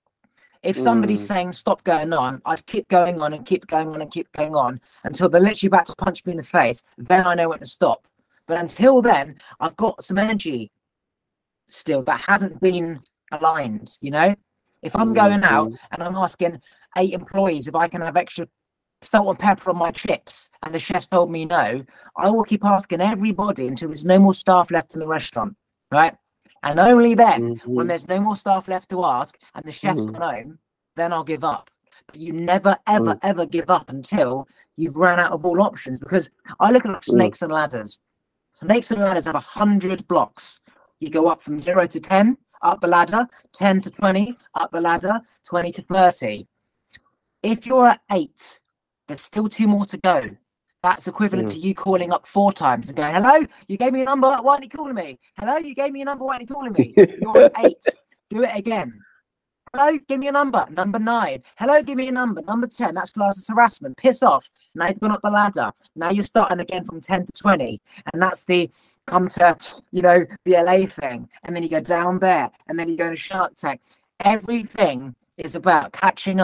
If somebody's mm. saying, stop going on, I'd keep going on and keep going on and keep going on until they're literally about to punch me in the face. Then I know when to stop. But until then, I've got some energy still that hasn't been aligned, you know? If I'm going out and I'm asking eight employees if I can have extra salt and pepper on my chips, and the chef told me no, I will keep asking everybody until there's no more staff left in the restaurant, right? And only then, mm-hmm. when there's no more staff left to ask and the chef's mm-hmm. gone home, then I'll give up. But you never, ever, mm-hmm. ever give up until you've run out of all options. Because I look at like snakes mm-hmm. and ladders. Snakes and ladders have a hundred blocks. You go up from zero to ten, up the ladder, ten to twenty, up the ladder, twenty to thirty. If you're at eight, there's still two more to go. That's equivalent mm. to you calling up four times and going, hello, you gave me a number, why aren't you calling me? Hello, you gave me a number, why aren't you calling me? You're at eight. Do it again. Hello, give me a number. Number nine. Hello, give me a number. Number ten. That's classed as harassment. Piss off. Now you've gone up the ladder. Now you're starting again from ten to twenty. And that's the come to, you know, the L A thing. And then you go down there. And then you go to Shark Tank. Everything is about catching up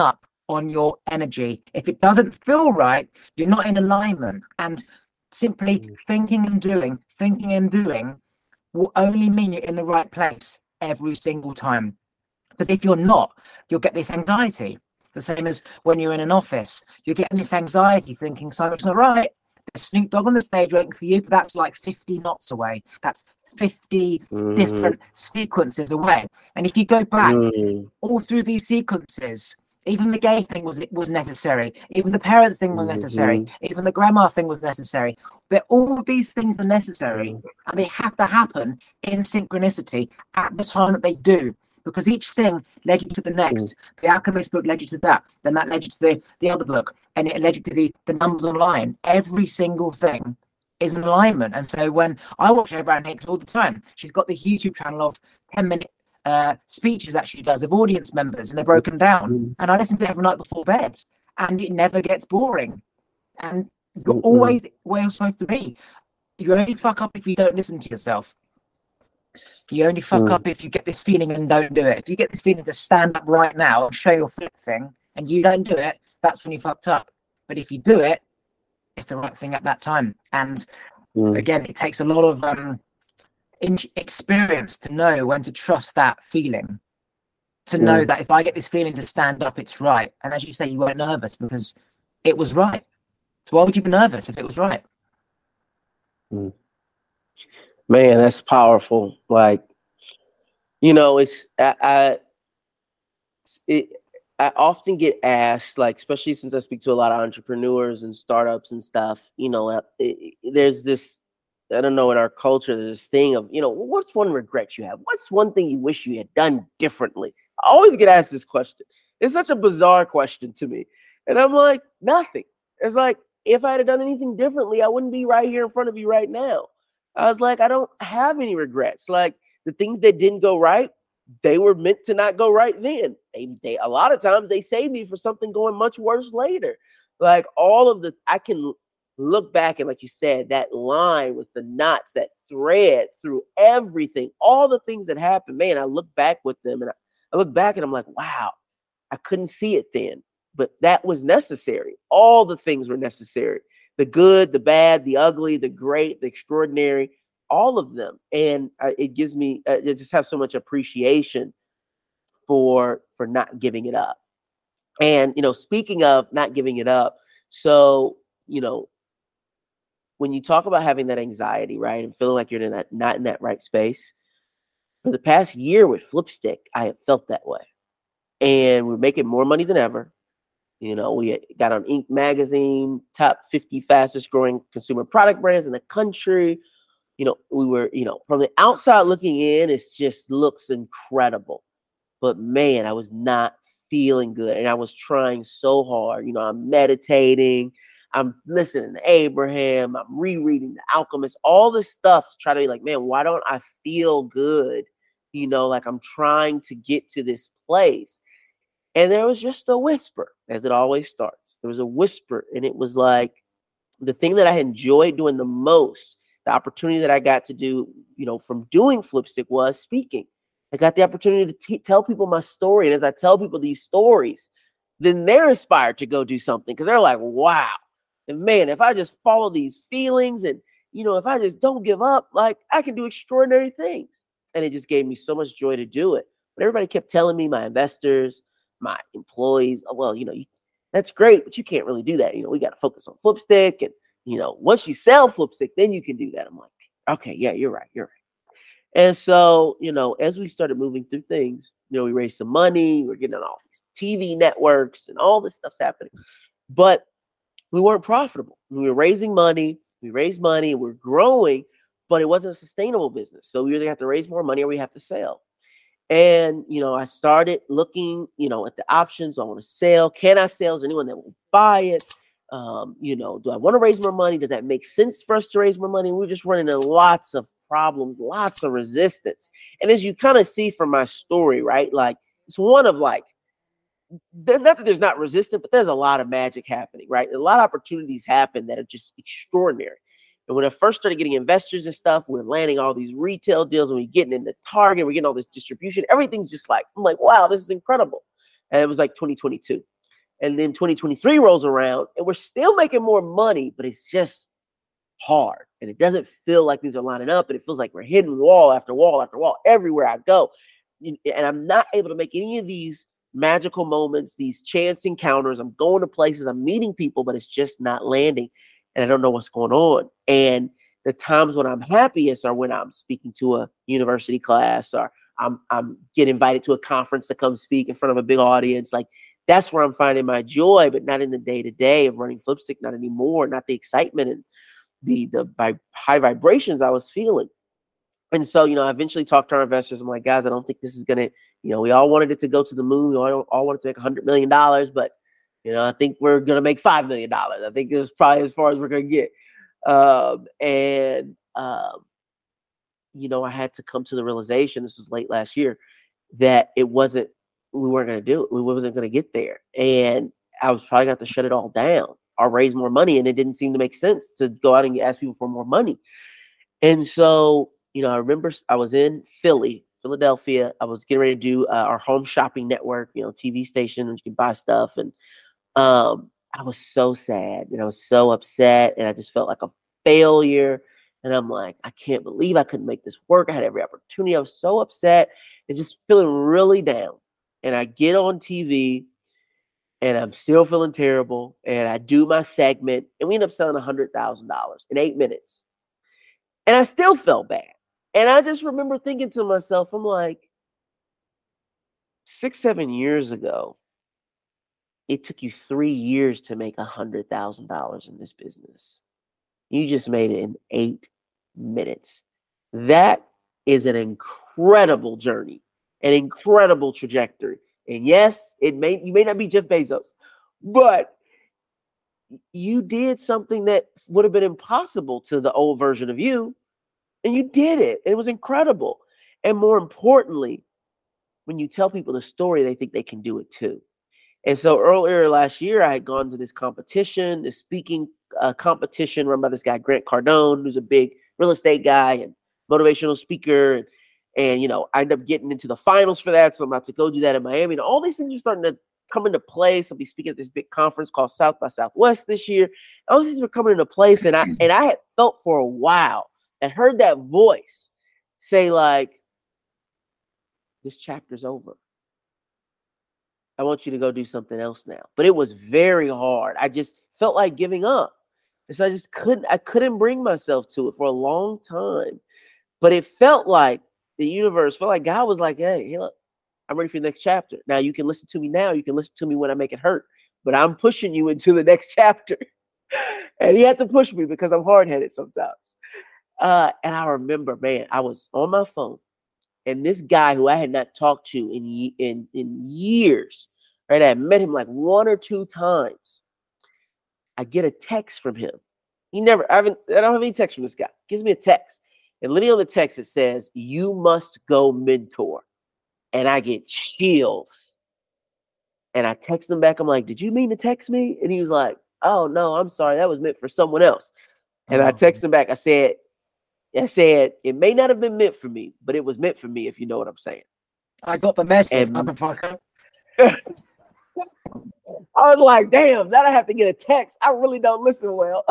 on your energy. If it doesn't feel right, you're not in alignment. And simply thinking and doing, thinking and doing will only mean you're in the right place every single time. Because if you're not, you'll get this anxiety. The same as when you're in an office, you're getting this anxiety thinking something's not right. There's Snoop Dogg on the stage waiting for you, but that's like fifty knots away. That's fifty mm. different sequences away. And if you go back mm. all through these sequences, even the gay thing was it was necessary. Even the parents thing was necessary. Mm-hmm. Even the grandma thing was necessary. But all of these things are necessary, and they have to happen in synchronicity at the time that they do. Because each thing led you to the next. Mm. The Alchemist book led you to that. Then that led you to the, the other book. And it led you to the, the numbers online. Every single thing is in alignment. And so when I watch Abraham Hicks all the time, she's got this YouTube channel of ten minute uh, speeches that she does of audience members, and they're broken down. Mm. And I listen to it every night before bed. And it never gets boring. And you're mm-hmm. always where you're supposed to be. You only fuck up if you don't listen to yourself. You only fuck mm. up if you get this feeling and don't do it. If you get this feeling to stand up right now and show your flip thing and you don't do it, that's when you fucked up. But if you do it, it's the right thing at that time. And mm. again, it takes a lot of um, in- experience to know when to trust that feeling. To mm. know that if I get this feeling to stand up, it's right. And as you say, you weren't nervous because it was right. So why would you be nervous if it was right? Mm. Man, that's powerful. Like, you know, it's I, I it I often get asked, like, especially since I speak to a lot of entrepreneurs and startups and stuff. You know, it, it, there's this, I don't know, in our culture, there's this thing of, you know, what's one regret you have? What's one thing you wish you had done differently? I always get asked this question. It's such a bizarre question to me, and I'm like, nothing. It's like, if I had done anything differently, I wouldn't be right here in front of you right now. I was like, I don't have any regrets. Like, the things that didn't go right, they were meant to not go right then. They, they, a lot of times they saved me for something going much worse later. Like, all of the, I can look back and, like you said, that line with the knots, that thread through everything, all the things that happened, man, I look back with them and I, I look back and I'm like, wow, I couldn't see it then, but that was necessary. All the things were necessary. The good, the bad, the ugly, the great, the extraordinary, all of them. And uh, it gives me, uh, I just have so much appreciation for, for not giving it up. And, you know, speaking of not giving it up, so, you know, when you talk about having that anxiety, right, and feeling like you're in that, not in that right space, for the past year with Flipstick, I have felt that way. And we're making more money than ever. You know, we got on Inc magazine, top fifty fastest growing consumer product brands in the country. You know, we were, you know, from the outside looking in, it just looks incredible. But man, I was not feeling good. And I was trying so hard. You know, I'm meditating, I'm listening to Abraham, I'm rereading The Alchemist, all this stuff to try to be like, man, why don't I feel good? You know, like I'm trying to get to this place. And there was just a whisper, as it always starts. There was a whisper, and it was like the thing that I enjoyed doing the most, the opportunity that I got to do, you know, from doing Flipstick was speaking. I got the opportunity to t- tell people my story. And as I tell people these stories, then they're inspired to go do something because they're like, wow. And man, if I just follow these feelings and, you know, if I just don't give up, like I can do extraordinary things. And it just gave me so much joy to do it. But everybody kept telling me, my investors, my employees, oh, well, you know, you, that's great, but you can't really do that. You know, we got to focus on Flipstick. And, you know, once you sell Flipstick, then you can do that. I'm like, okay, yeah, you're right. You're right. And so, you know, as we started moving through things, you know, we raised some money, we're getting on all these T V networks and all this stuff's happening, but we weren't profitable. We were raising money, we raised money, we're growing, but it wasn't a sustainable business. So we either have to raise more money or we have to sell. And, you know, I started looking, you know, at the options. I want to sell. Can I sell? Is there anyone that will buy it? Um, you know, do I want to raise more money? Does that make sense for us to raise more money? We're just running into lots of problems, lots of resistance. And as you kind of see from my story, right, like it's one of like, not that there's not resistance, but there's a lot of magic happening, right? A lot of opportunities happen that are just extraordinary. And when I first started getting investors and stuff, we're landing all these retail deals and we're getting into Target, we're getting all this distribution. Everything's just like, I'm like, wow, this is incredible. And it was like twenty twenty-two. And then twenty twenty-three rolls around and we're still making more money, but it's just hard. And it doesn't feel like these are lining up. And it feels like we're hitting wall after wall after wall everywhere I go. And I'm not able to make any of these magical moments, these chance encounters. I'm going to places, I'm meeting people, but it's just not landing. And I don't know what's going on. And the times when I'm happiest are when I'm speaking to a university class, or I'm I'm getting invited to a conference to come speak in front of a big audience. Like, that's where I'm finding my joy, but not in the day-to-day of running Flipstick, not anymore, not the excitement and the the vi- high vibrations I was feeling. And so, you know, I eventually talked to our investors. I'm like, guys, I don't think this is going to, you know, we all wanted it to go to the moon. We all, all wanted to make one hundred million dollars, but, you know, I think we're going to make five million dollars. I think it's probably as far as we're going to get. Um, and, um, you know, I had to come to the realization, this was late last year, that it wasn't, we weren't going to do it. We wasn't going to get there. And I was probably going to have to shut it all down or raise more money. And it didn't seem to make sense to go out and ask people for more money. And so, you know, I remember I was in Philly, Philadelphia. I was getting ready to do uh, our home shopping network, you know, T V station, and you can buy stuff. And um, I was so sad and I was so upset. And I just felt like a failure. And I'm like, I can't believe I couldn't make this work. I had every opportunity. I was so upset and just feeling really down. And I get on T V and I'm still feeling terrible. And I do my segment and we end up selling one hundred thousand dollars in eight minutes. And I still felt bad. And I just remember thinking to myself, I'm like, six, seven years ago, it took you three years to make one hundred thousand dollars in this business. You just made it in eight minutes. That is an incredible journey, an incredible trajectory. And yes, it may you may not be Jeff Bezos, but you did something that would have been impossible to the old version of you. And you did it. It was incredible. And more importantly, when you tell people the story, they think they can do it too. And so earlier last year, I had gone to this competition, this speaking uh, competition run by this guy, Grant Cardone, who's a big real estate guy and motivational speaker. And, and, you know, I ended up getting into the finals for that. So I'm about to go do that in Miami. And all these things are starting to come into place. I'll be speaking at this big conference called South by Southwest this year. All these things were coming into place. And I, and I had felt for a while and heard that voice say, like, this chapter's over. I want you to go do something else now. But it was very hard. I just felt like giving up. And so I just couldn't, I couldn't bring myself to it for a long time. But it felt like the universe, felt like God was like, hey, hey, look, I'm ready for the next chapter. Now you can listen to me now. You can listen to me when I make it hurt. But I'm pushing you into the next chapter. And he had to push me because I'm hard-headed sometimes. Uh, and I remember, man, I was on my phone. And this guy who I had not talked to in in in years, right? I had met him like one or two times. I get a text from him. He never, I haven't, I don't have any text from this guy. He gives me a text. And literally on the text, it says, you must go mentor. And I get chills. And I text him back. I'm like, did you mean to text me? And he was like, oh, no, I'm sorry. That was meant for someone else. And oh. I texted him back. I said, I said, it may not have been meant for me, but it was meant for me, if you know what I'm saying. I got the message, and, motherfucker. I was like, damn, now I have to get a text. I really don't listen well.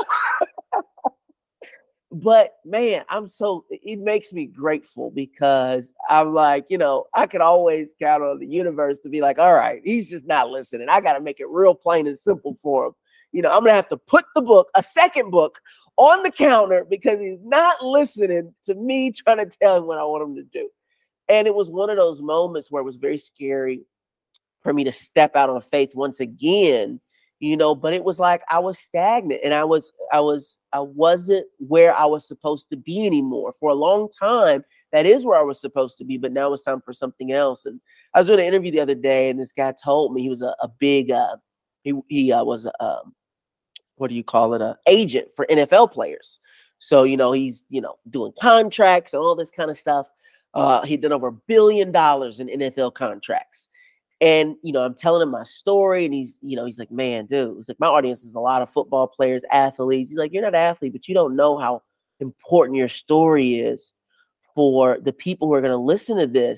But, man, I'm so, it makes me grateful because I'm like, you know, I could always count on the universe to be like, all right, he's just not listening. I got to make it real plain and simple for him. You know, I'm going to have to put the book, a second book, on the counter because he's not listening to me trying to tell him what I want him to do. And it was one of those moments where it was very scary for me to step out on faith once again, you know, but it was like I was stagnant and I was, I was, I wasn't where I was supposed to be anymore. For a long time, that is where I was supposed to be, but now it's time for something else. And I was doing an interview the other day and this guy told me he was a, a big, uh, he, he uh, was a, um, what do you call it, a agent for N F L players. So, you know, he's, you know, doing contracts and all this kind of stuff. Uh, he'd done over a billion dollars in N F L contracts. And, you know, I'm telling him my story and he's, you know, he's like, man, dude, it's like my audience is a lot of football players, athletes. He's like, you're not an athlete, but you don't know how important your story is for the people who are going to listen to this.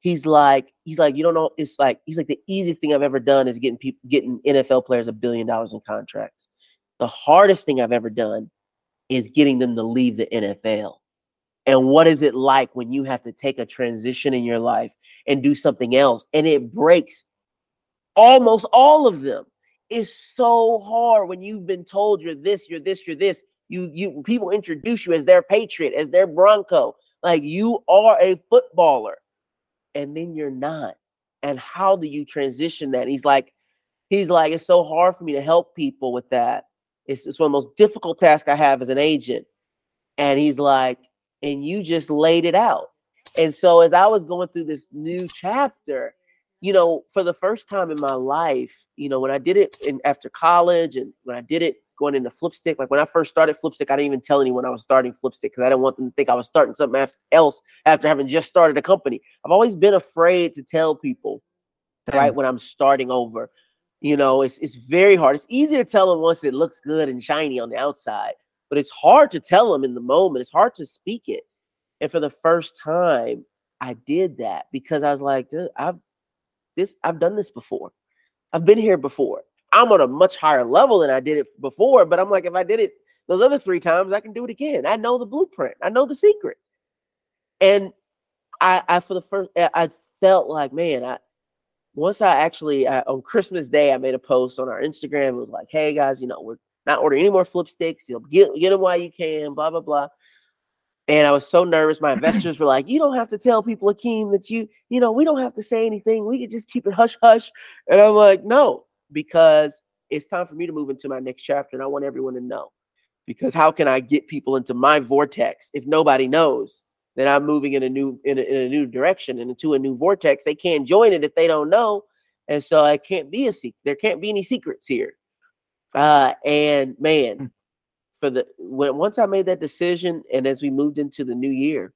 He's like, he's like, you don't know. It's like, he's like, the easiest thing I've ever done is getting people, getting N F L players a billion dollars in contracts. The hardest thing I've ever done is getting them to leave the N F L. And what is it like when you have to take a transition in your life and do something else? And it breaks almost all of them. It's so hard when you've been told you're this, you're this, you're this. You, you, people introduce you as their Patriot, as their Bronco. Like, you are a footballer. And then you're not. And how do you transition that? He's like, he's like, it's so hard for me to help people with that. It's, it's one of the most difficult tasks I have as an agent. And he's like, and you just laid it out. And so as I was going through this new chapter, you know, for the first time in my life, you know, when I did it in, after college, and when I did it going into Flipstick, like when I first started Flipstick, I didn't even tell anyone I was starting Flipstick because I didn't want them to think I was starting something after, else after having just started a company. I've always been afraid to tell people, Damn. right, when I'm starting over. You know, it's it's very hard. It's easy to tell them once it looks good and shiny on the outside, but it's hard to tell them in the moment. It's hard to speak it. And for the first time, I did that because I was like, I've this I've done this before. I've been here before. I'm on a much higher level than I did it before, but I'm like, if I did it those other three times, I can do it again. I know the blueprint. I know the secret. And I, I for the first, I felt like, man, I once I actually I, on Christmas Day, I made a post on our Instagram. It was like, hey guys, you know, we're not ordering any more flip sticks. You'll get get them while you can. Blah blah blah. And I was so nervous. My investors were like, you don't have to tell people, Akeem, that you, you know, we don't have to say anything. We could just keep it hush hush. And I'm like, no. Because it's time for me to move into my next chapter, and I want everyone to know. Because how can I get people into my vortex if nobody knows that I'm moving in a new in a, in a new direction and into a new vortex? They can't join it if they don't know, and so I can't be a secret. There can't be any secrets here. Uh, and man, for the when once I made that decision, and as we moved into the new year,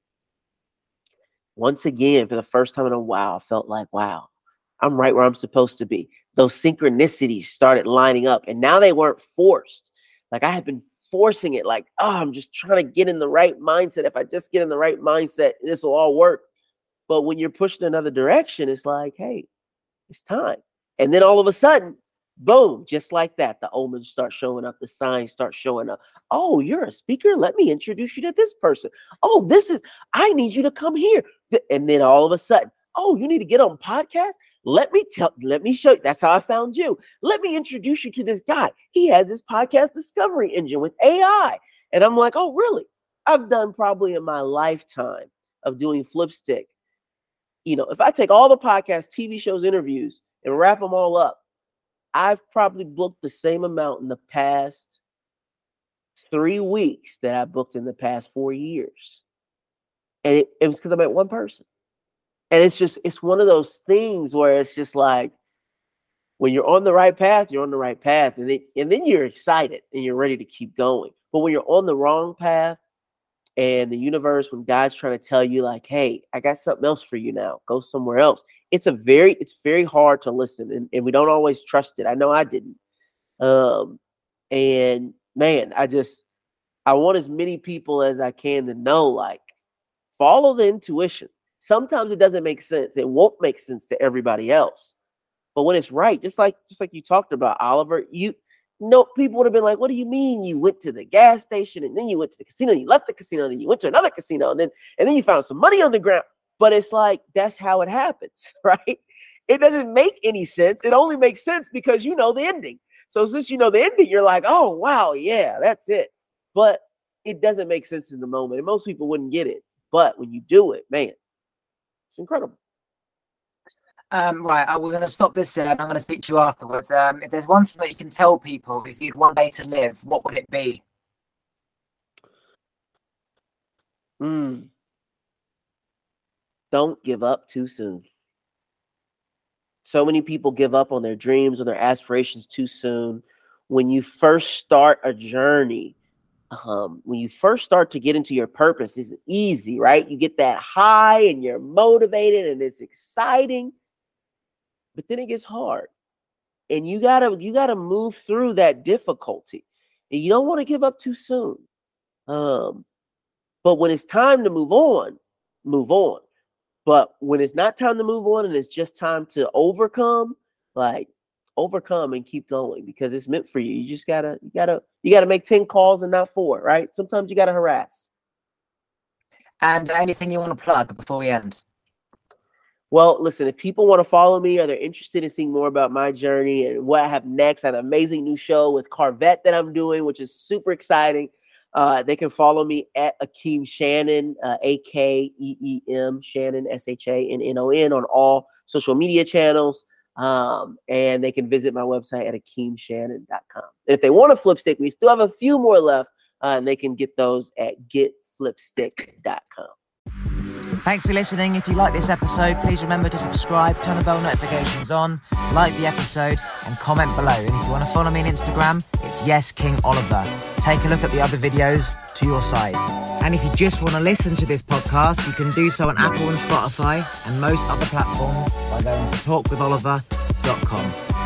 once again for the first time in a while, I felt like, wow, I'm right where I'm supposed to be. Those synchronicities started lining up, and now they weren't forced. Like I had been forcing it, like, oh, I'm just trying to get in the right mindset. If I just get in the right mindset, this will all work. But when you're pushed in another direction, it's like, hey, it's time. And then all of a sudden, boom, just like that, the omens start showing up, the signs start showing up. Oh, you're a speaker? Let me introduce you to this person. Oh, this is, I need you to come here. And then all of a sudden, oh, you need to get on podcast? Let me tell, let me show you. That's how I found you. Let me introduce you to this guy. He has this podcast discovery engine with A I. And I'm like, oh, really? I've done probably in my lifetime of doing Flipstick. You know, if I take all the podcasts, T V shows, interviews, and wrap them all up, I've probably booked the same amount in the past three weeks that I booked in the past four years. And it, it was because I met one person. And it's just, it's one of those things where it's just like, when you're on the right path, you're on the right path. And then, and then you're excited and you're ready to keep going. But when you're on the wrong path and the universe, when God's trying to tell you like, hey, I got something else for you now, go somewhere else. It's a very, it's very hard to listen. And, and we don't always trust it. I know I didn't. Um, and man, I just, I want as many people as I can to know, like, follow the intuition. Sometimes it doesn't make sense. It won't make sense to everybody else. But when it's right, just like just like you talked about, Oliver, you know, people would have been like, what do you mean you went to the gas station and then you went to the casino, and you left the casino, and then you went to another casino, and then and then you found some money on the ground. But it's like, that's how it happens, right? It doesn't make any sense. It only makes sense because you know the ending. So since you know the ending, you're like, oh, wow, yeah, that's it. But it doesn't make sense in the moment. And most people wouldn't get it. But when you do it, man, it's incredible. Um, right, uh, we're going to stop this and I'm going to speak to you afterwards. Um, if there's one thing that you can tell people, if you'd one day to live, what would it be? Mm. Don't give up too soon. So many people give up on their dreams or their aspirations too soon. When you first start a journey, Um, when you first start to get into your purpose, it's easy, right? You get that high and you're motivated and it's exciting, but then it gets hard, and you gotta you gotta move through that difficulty, and you don't want to give up too soon. Um, but when it's time to move on, move on. But when it's not time to move on and it's just time to overcome, like overcome and keep going because it's meant for you. You just gotta, you gotta, you gotta make ten calls and not four, right? Sometimes you gotta harass. And anything you want to plug before we end? Well, listen, if people want to follow me or they're interested in seeing more about my journey and what I have next, I have an amazing new show with Carvette that I'm doing, which is super exciting. Uh, they can follow me at Akeem Shannon, uh, A K E E M Shannon, S H A N N O N on all social media channels. Um, and they can visit my website at akeem shannon dot com. And if they want a flip stick, we still have a few more left, uh, and they can get those at get flip stick dot com. Thanks for listening. If you like this episode, please remember to subscribe, turn the bell notifications on, like the episode, and comment below. And if you want to follow me on Instagram, it's Yes King Oliver. Take a look at the other videos to your side. And if you just want to listen to this podcast, you can do so on Apple and Spotify and most other platforms by going to talk with oliver dot com.